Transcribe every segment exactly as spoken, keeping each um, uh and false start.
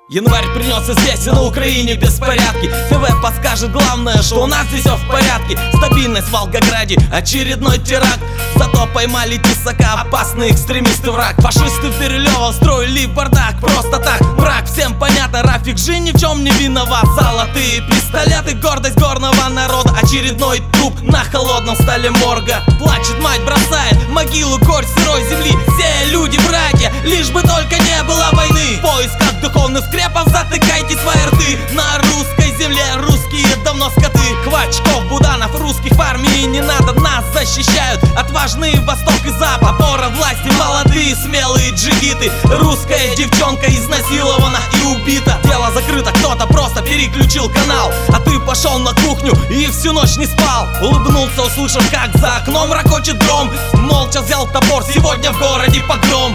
Январь принес известие, на Украине беспорядки. ТВ подскажет главное, что у нас здесь все в порядке. Стабильность в Волгограде, очередной теракт. Зато поймали тесака, опасные экстремисты враг. Фашисты в Бирюлево строили бардак, просто так, брак. Всем понятно, Рафик же ни в чем не виноват. Золотые пистолеты, гордость горного народа. Очередной труп на холодном столе морга. Плачет мать, бросает в могилу горсть сырой земли. Все люди братья, лишь бы только не было войны. В поисках духовных скрепов затыкайте свои рты. На русской земле русские давно скоты. Хвачков, Буданов, русских в армии не надо. Нас защищают отважные восток и запад. Опора власти, молодые смелые джигиты. Русская девчонка изнасилована и убита. Дело закрыто, кто-то просто переключил канал. А ты пошел на кухню и всю ночь не спал. Улыбнулся, услышав, как за окном ракочет гром. Молча взял топор, сегодня в городе погром.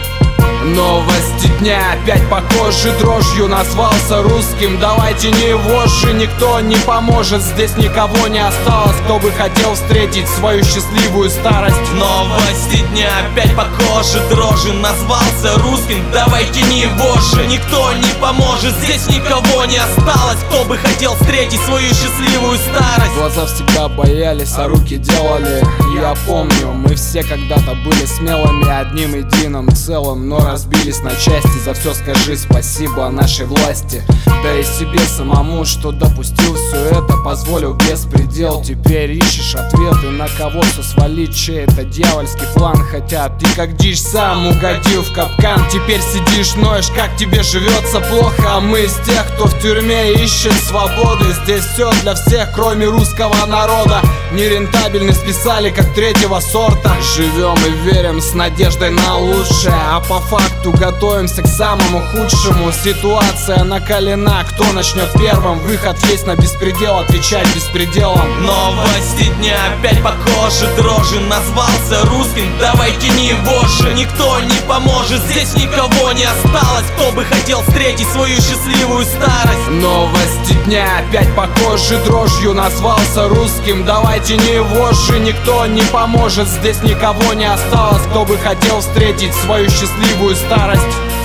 Новости дня опять по коже дрожью. Назвался русским, давайте не вожжи. Никто не поможет, здесь никого не осталось, кто бы хотел встретить свою счастливую старость. Новости дня опять по коже дрожи. Назвался русским, давайте не вожжи. Никто не поможет, здесь никого не осталось, кто бы хотел встретить свою счастливую старость. Глаза всегда боялись, а руки делали. Я помню, мы все когда-то были смелыми, одним единым целым, но разбились на части. За все скажи спасибо нашей власти, да и себе самому, что допустил все это, позволил беспредел. Теперь ищешь ответы, на кого все свалить, чей это дьявольский план. Хотя ты как дичь сам угодил в капкан. Теперь сидишь, ноешь, как тебе живется плохо. А мы из тех, кто в тюрьме ищет свободы. Здесь все для всех, кроме русского народа. Нерентабельно списали, как третьего сорта. Живем и верим с надеждой на лучшее, а по факту готовимся к самому худшему. Ситуация накалена, кто начнет первым? Выход есть на беспредел, отвечать беспределом. Новости дня опять по коже дрожи. Назвался русским, давайте не вожжи. Никто не поможет, здесь никого не осталось, кто бы хотел встретить свою счастливую старость. Новости дня опять по коже дрожью. Назвался русским, давайте не вожжи. Никто не поможет, здесь никого не осталось, кто бы хотел встретить свою счастливую старость.